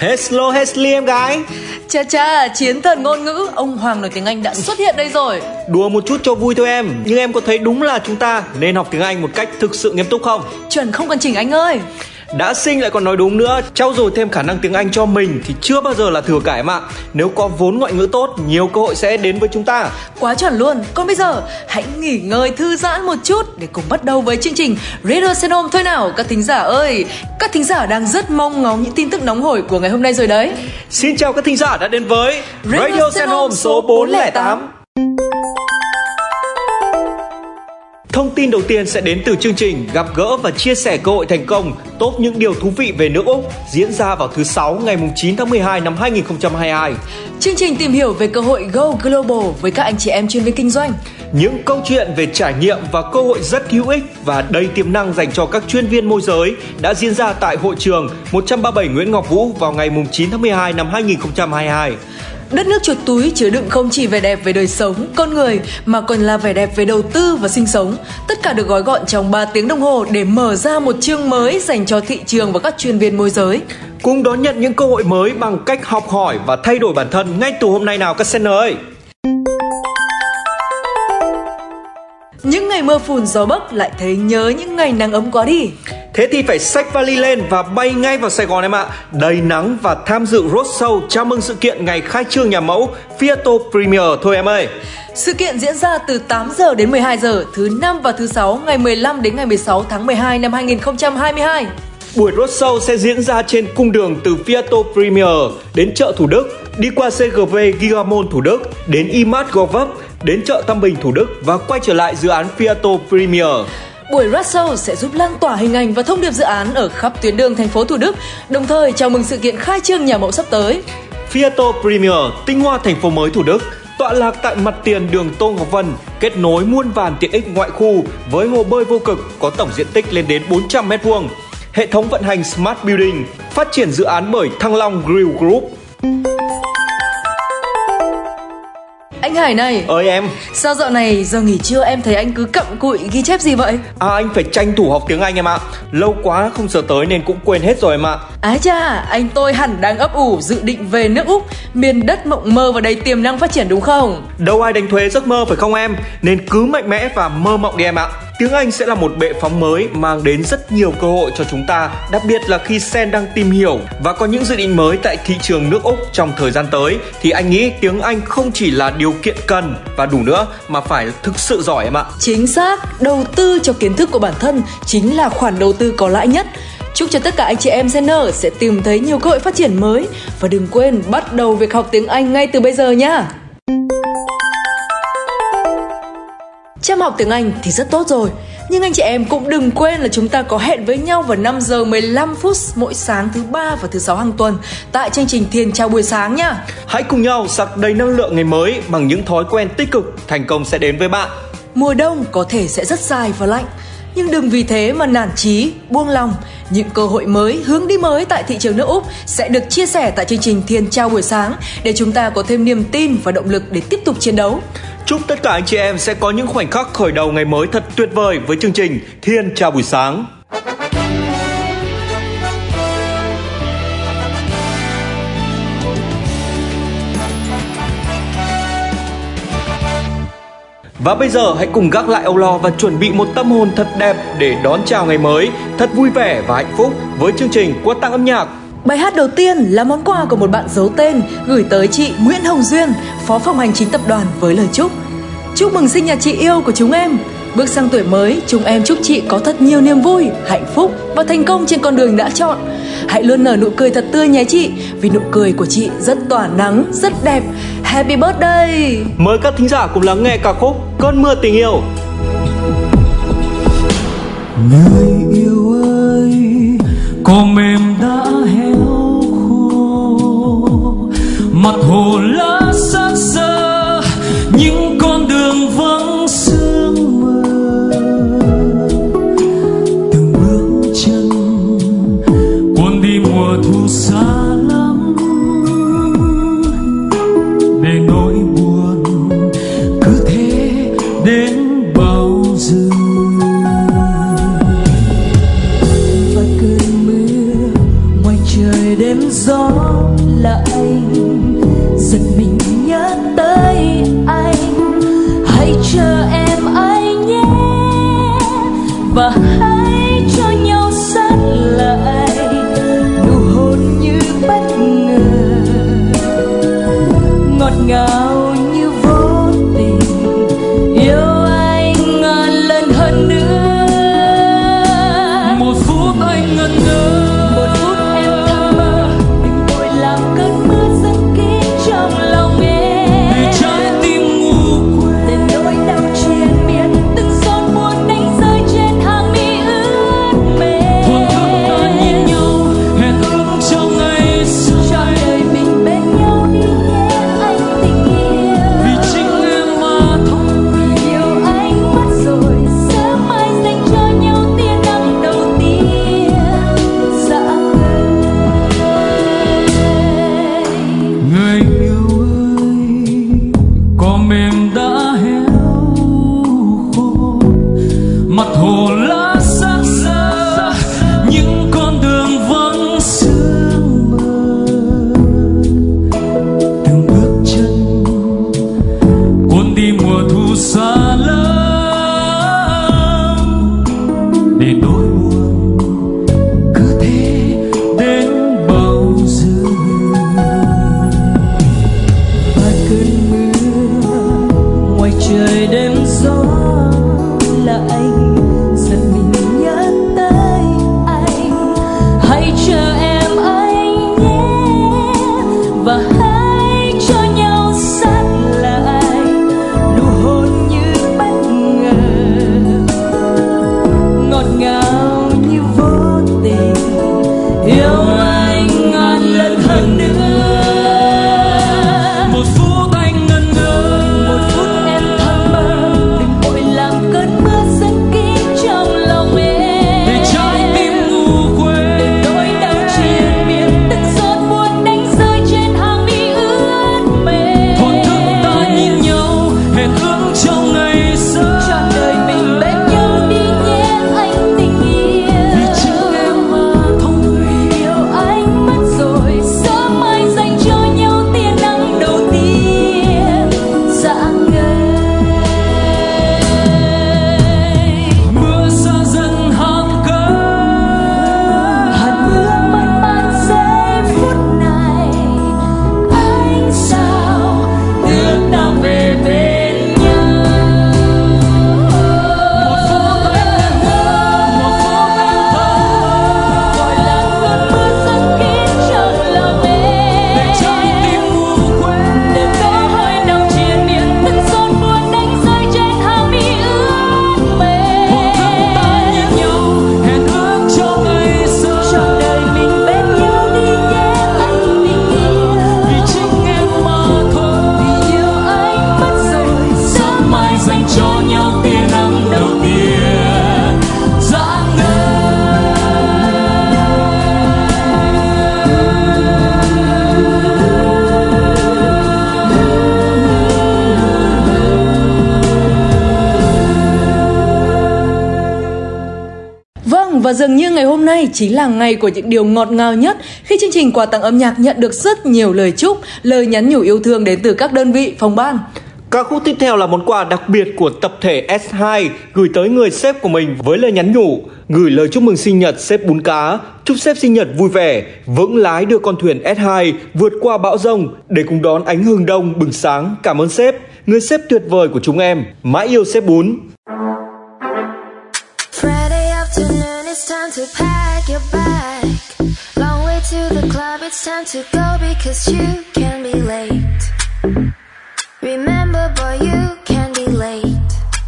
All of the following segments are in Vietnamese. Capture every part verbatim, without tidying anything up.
Hello Helly em gái. Cha cha, chiến thần ngôn ngữ, ông Hoàng nói tiếng Anh đã xuất hiện đây rồi. Đùa một chút cho vui thôi em, nhưng em có thấy đúng là chúng ta nên học tiếng Anh một cách thực sự nghiêm túc không? Chuẩn không cần chỉnh anh ơi. Đã sinh lại còn nói đúng nữa, trau dồi thêm khả năng tiếng Anh cho mình thì chưa bao giờ là thừa cả em ạ. Nếu có vốn ngoại ngữ tốt, nhiều cơ hội sẽ đến với chúng ta. Quá chuẩn luôn. Còn bây giờ, hãy nghỉ ngơi thư giãn một chút để cùng bắt đầu với chương trình Radio Send Home thôi nào các thính giả ơi. Các thính giả đang rất mong ngóng những tin tức nóng hổi của ngày hôm nay rồi đấy. Xin chào các thính giả đã đến với Radio, Radio Send Home số bốn không tám. Thông tin đầu tiên sẽ đến từ chương trình gặp gỡ và chia sẻ cơ hội thành công, top những điều thú vị về nước Úc, diễn ra vào thứ sáu ngày chín tháng mười hai năm hai nghìn không trăm hai mươi hai. Chương trình tìm hiểu về cơ hội Go Global với các anh chị em chuyên viên kinh doanh. Những câu chuyện về trải nghiệm và cơ hội rất hữu ích và đầy tiềm năng dành cho các chuyên viên môi giới đã diễn ra tại hội trường một trăm ba mươi bảy Nguyễn Ngọc Vũ vào ngày chín tháng mười hai năm hai nghìn không trăm hai mươi hai. Đất nước chuột túi chứa đựng không chỉ vẻ đẹp về đời sống, con người mà còn là vẻ đẹp về đầu tư và sinh sống. Tất cả được gói gọn trong ba tiếng đồng hồ để mở ra một chương mới dành cho thị trường và các chuyên viên môi giới. Cùng đón nhận những cơ hội mới bằng cách học hỏi và thay đổi bản thân ngay từ hôm nay nào các sender ơi. Những ngày mưa phùn gió bấc lại thấy nhớ những ngày nắng ấm quá đi. Thế thì phải xách vali lên và bay ngay vào Sài Gòn em ạ. Đầy nắng và tham dự road show chào mừng sự kiện ngày khai trương nhà mẫu Fiat Premier thôi em ơi. Sự kiện diễn ra từ tám giờ đến mười hai giờ, thứ năm và thứ sáu ngày mười lăm đến ngày mười sáu tháng mười hai năm hai nghìn không trăm hai mươi hai. Buổi road show sẽ diễn ra trên cung đường từ Fiat Premier đến chợ Thủ Đức, đi qua xê giê vê Gigamall Thủ Đức, đến i-mart Gò Vấp, đến chợ Tam Bình Thủ Đức và quay trở lại dự án Fiat Premier. Buổi roadshow sẽ giúp lan tỏa hình ảnh và thông điệp dự án ở khắp tuyến đường thành phố Thủ Đức, đồng thời chào mừng sự kiện khai trương nhà mẫu sắp tới. Fiat Premier, tinh hoa thành phố mới Thủ Đức, tọa lạc tại mặt tiền đường Tô Ngọc Vân, kết nối muôn vàn tiện ích ngoại khu với hồ bơi vô cực có tổng diện tích lên đến bốn trăm mét vuông. Hệ thống vận hành Smart Building, phát triển dự án bởi Thăng Long Grill Group. Anh Hải này. Ơi em. Sao dạo này giờ nghỉ trưa em thấy anh cứ cặm cụi ghi chép gì vậy? À anh phải tranh thủ học tiếng Anh em ạ. Lâu quá không giờ tới nên cũng quên hết rồi em ạ. Ái cha, anh tôi hẳn đang ấp ủ dự định về nước Úc, miền đất mộng mơ và đầy tiềm năng phát triển đúng không? Đâu ai đánh thuế giấc mơ phải không em? Nên cứ mạnh mẽ và mơ mộng đi em ạ. Tiếng Anh sẽ là một bệ phóng mới mang đến rất nhiều cơ hội cho chúng ta, đặc biệt là khi Sen đang tìm hiểu và có những dự định mới tại thị trường nước Úc trong thời gian tới, thì anh nghĩ tiếng Anh không chỉ là điều kiện cần và đủ nữa mà phải thực sự giỏi em ạ. Chính xác, đầu tư cho kiến thức của bản thân chính là khoản đầu tư có lãi nhất. Chúc cho tất cả anh chị em Sender sẽ tìm thấy nhiều cơ hội phát triển mới và đừng quên bắt đầu việc học tiếng Anh ngay từ bây giờ nhá. Chăm học tiếng Anh thì rất tốt rồi, nhưng anh chị em cũng đừng quên là chúng ta có hẹn với nhau vào năm giờ mười lăm phút mỗi sáng thứ ba và thứ sáu hàng tuần tại chương trình Thiền Chào Buổi Sáng nhá. Hãy cùng nhau sạc đầy năng lượng ngày mới bằng những thói quen tích cực, thành công sẽ đến với bạn. Mùa đông có thể sẽ rất dài và lạnh, nhưng đừng vì thế mà nản chí, buông lòng. Những cơ hội mới, hướng đi mới tại thị trường nước Úc sẽ được chia sẻ tại chương trình Thiền Chào Buổi Sáng để chúng ta có thêm niềm tin và động lực để tiếp tục chiến đấu. Chúc tất cả anh chị em sẽ có những khoảnh khắc khởi đầu ngày mới thật tuyệt vời với chương trình Thiên Chào Buổi Sáng. Và bây giờ hãy cùng gác lại âu lo và chuẩn bị một tâm hồn thật đẹp để đón chào ngày mới, thật vui vẻ và hạnh phúc với chương trình Quà tặng âm nhạc. Bài hát đầu tiên là món quà của một bạn giấu tên gửi tới chị Nguyễn Hồng Duyên, phó phòng hành chính tập đoàn với lời chúc: chúc mừng sinh nhật chị yêu của chúng em. Bước sang tuổi mới, chúng em chúc chị có thật nhiều niềm vui, hạnh phúc và thành công trên con đường đã chọn. Hãy luôn nở nụ cười thật tươi nhé chị, vì nụ cười của chị rất tỏa nắng, rất đẹp. Happy birthday! Mời các thính giả cùng lắng nghe ca khúc Cơn mưa tình yêu. Người yêu ơi, cỏ mềm đã héo khô, mặt hồ lá xác xơ, những con đường vắng sương mờ. Từng bước chân cuốn đi mùa thu xa lắm, để nỗi buồn cứ thế đến bao giờ. Và cơn mưa ngoài trời đêm gió giật mình nhớ tới anh. Hãy chờ em anh nhé, và hãy cho nhau sát lại, nụ hôn như bất ngờ, ngọt ngào như vô tình, yêu anh ngàn lần hơn nữa. Một phút anh ngẩn ngơ, Một phút em thầm mơ, đừng vội làm cơn mưa dâng kín trong lòng em. để trái tim ngủ quên. Để nỗi đau triền miên, từng giọt buồn đánh rơi trên hàng mi ướt mềm. Thoáng thức ta nhìn nhau, hẹn ước trong ngày sau. Cho đời mình bên nhau đi nhé anh tình yêu. Vì chính em mà thôi. Vì yêu anh mất rồi, sớm mai dành cho nhau tia nắng đầu tiên dạng người. Người yêu ơi, có mềm đã héo khô, mặt hồ lá xác xơ, những con đường vắng sương mờ. Từng bước chân cuốn đi mùa thu xa lắm, để nỗi buồn cứ thế đến bao giờ. Và cơn mưa ngoài trời đêm gió là anh, giật mình nhớ tới anh. Hãy chờ em anh nhé, và hãy cho nhau sát lại, nụ hôn như bất ngờ, ngọt ngào như vô tình, yêu anh ngàn lần hơn nữa. Một phút anh ngẩn ngơ, Một phút em thầm mơ, đừng vội làm cơn mưa dâng kín trong lòng em. để trái tim ngủ quên. Nỗi đau triền miên, từng giọt buồn đánh rơi trên hàng mi ướt mềm. Thoáng thức ta nhìn nhau, hẹn ước trong ngày sau. Cho đời mình bên nhau đi nhé anh tình yêu. Vì chính em mà thôi. Yêu anh mất rồi, sớm mai dành cho nhau tia nắng đầu tiên dạng người. Mưa xa dần hàng cơn, Hạt mưa mất mát giây phút này, anh sao ước đang về bên nhau. một phút anh ngẩn ngơ, một phút anh thầm Gọi là cơn mưa dâng kín trong lòng em. để trái tim ngủ quên. Để có hơi đau triền miên, từng giọt buồn đánh rơi trên hàng mi ướt mềm. Thoáng thức ta nhìn nhau, hẹn ước trong ngày sau. Cho đời mình bên nhau đi nhé anh tình yêu. Vì chính em mà thôi. Vì yêu anh mất rồi, sớm mai Dành cho nhau tia nắng đầu tiên dạng Vâng, và dường như ngày hôm nay chính là ngày của những điều ngọt ngào nhất khi chương trình quà tặng âm nhạc nhận được rất nhiều lời chúc, lời nhắn nhủ yêu thương đến từ các đơn vị, phòng ban. Ca khúc tiếp theo là món quà đặc biệt của tập thể ét hai gửi tới người sếp của mình với lời nhắn nhủ, gửi lời chúc mừng sinh nhật sếp Bún Cá, chúc sếp sinh nhật vui vẻ, vững lái đưa con thuyền ét hai vượt qua bão giông để cùng đón ánh hừng đông bừng sáng. Cảm ơn sếp, người sếp tuyệt vời của chúng em. Mãi yêu sếp Bún. Friday afternoon, it's time to pack your bag. Long way to the club, it's time to go because you can be late. Remember, boy, you can be late.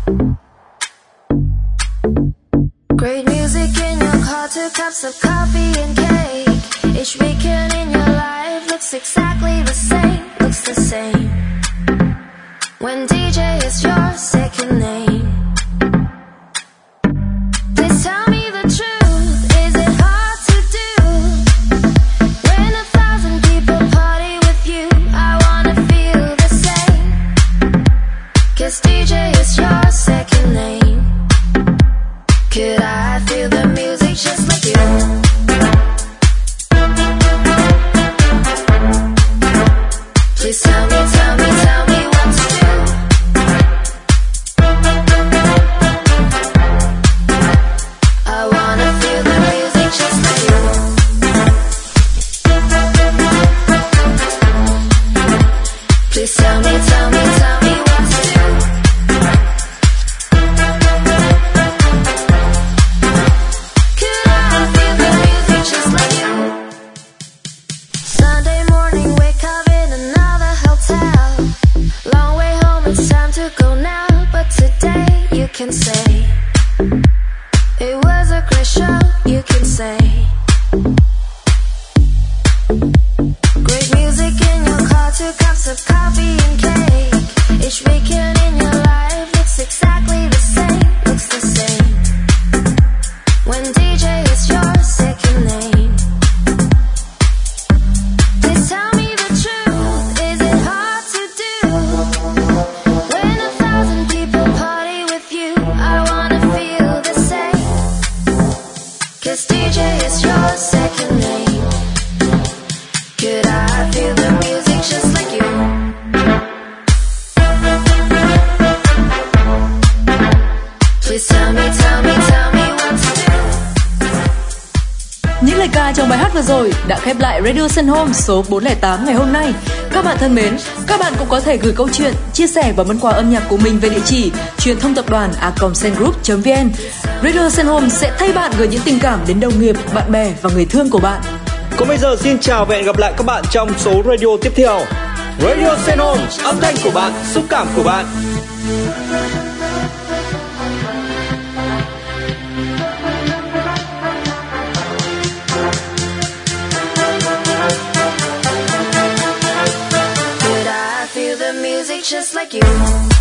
Great music in your car, two cups of coffee and cake. Each weekend in your life looks exactly the same, looks the same. When D J is your second name. Please tell me the truth, is it hard to do? When a thousand people party with you, I wanna feel the same. 'Cause D J is your second name. Could I feel the music just like you? Please tell me, tell me, tell me what to do. I wanna feel the music just like you. Please tell me, tell me, tell me what to do. Could I feel the music just like you? Sunday morning, wake up in another hotel. Long way home, it's time to go now. But today you can say it was a great show, you can say. Great music in your car, two cups of coffee and cake. Each weekend in your life looks exactly the same, looks the same. When D J is your second name. Please tell me the truth, is it hard to do? When a thousand people party with you, I wanna feel the same. 'Cause D J is your second name. Could I feel the music just like you? Please tell me, tell me, tell me what to do. Những lời ca trong bài hát vừa rồi đã khép lại Radio Sun Home số bốn không tám ngày hôm nay. Các bạn thân mến, các bạn cũng có thể gửi câu chuyện, chia sẻ và món quà âm nhạc của mình về địa chỉ truyền thông tập đoàn a còng sengroup chấm vn. Radio Sun Home sẽ thay bạn gửi những tình cảm đến đồng nghiệp, bạn bè và người thương của bạn. Còn bây giờ xin chào và hẹn gặp lại các bạn trong số radio tiếp theo. Radio Sun Home, âm thanh của bạn, xúc cảm của bạn. Could I feel the music just like you?